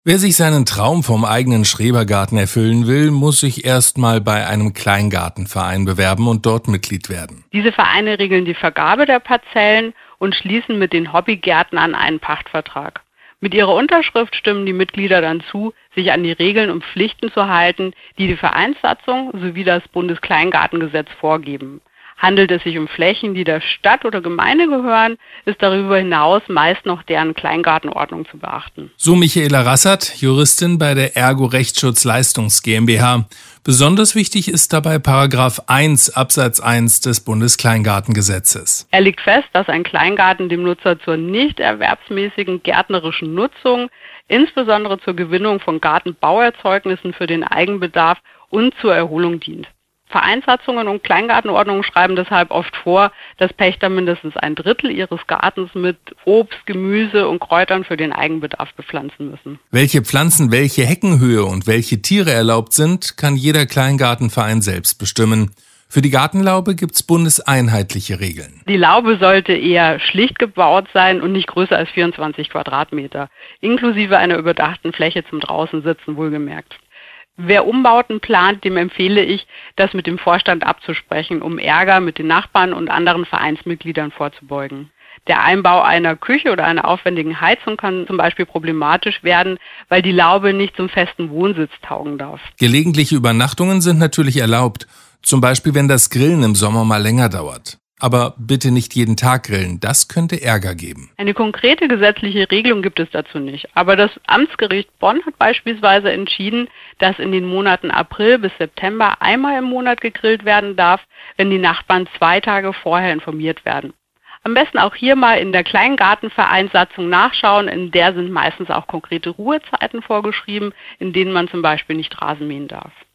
Wer sich seinen Traum vom eigenen Schrebergarten erfüllen will, muss sich erstmal bei einem Kleingartenverein bewerben und dort Mitglied werden. Diese Vereine regeln die Vergabe der Parzellen und schließen mit den Hobbygärtnern einen Pachtvertrag. Mit ihrer Unterschrift stimmen die Mitglieder dann zu, sich an die Regeln und Pflichten zu halten, die die Vereinssatzung sowie das Bundeskleingartengesetz vorgeben. Handelt es sich um Flächen, die der Stadt oder Gemeinde gehören, ist darüber hinaus meist noch deren Kleingartenordnung zu beachten. So Michaela Rassert, Juristin bei der Ergo Rechtsschutz Leistungs GmbH. Besonders wichtig ist dabei Paragraph 1 Absatz 1 des Bundeskleingartengesetzes. Er legt fest, dass ein Kleingarten dem Nutzer zur nicht erwerbsmäßigen gärtnerischen Nutzung, insbesondere zur Gewinnung von Gartenbauerzeugnissen für den Eigenbedarf und zur Erholung dient. Vereinssatzungen und Kleingartenordnungen schreiben deshalb oft vor, dass Pächter mindestens ein Drittel ihres Gartens mit Obst, Gemüse und Kräutern für den Eigenbedarf bepflanzen müssen. Welche Pflanzen, welche Heckenhöhe und welche Tiere erlaubt sind, kann jeder Kleingartenverein selbst bestimmen. Für die Gartenlaube gibt's bundeseinheitliche Regeln. Die Laube sollte eher schlicht gebaut sein und nicht größer als 24 Quadratmeter, inklusive einer überdachten Fläche zum Draußensitzen wohlgemerkt. Wer Umbauten plant, dem empfehle ich, das mit dem Vorstand abzusprechen, um Ärger mit den Nachbarn und anderen Vereinsmitgliedern vorzubeugen. Der Einbau einer Küche oder einer aufwendigen Heizung kann zum Beispiel problematisch werden, weil die Laube nicht zum festen Wohnsitz taugen darf. Gelegentliche Übernachtungen sind natürlich erlaubt, zum Beispiel wenn das Grillen im Sommer mal länger dauert. Aber bitte nicht jeden Tag grillen, das könnte Ärger geben. Eine konkrete gesetzliche Regelung gibt es dazu nicht. Aber das Amtsgericht Bonn hat beispielsweise entschieden, dass in den Monaten April bis September einmal im Monat gegrillt werden darf, wenn die Nachbarn 2 Tage vorher informiert werden. Am besten auch hier mal in der Kleingartenvereinssatzung nachschauen, in der sind meistens auch konkrete Ruhezeiten vorgeschrieben, in denen man zum Beispiel nicht Rasen mähen darf.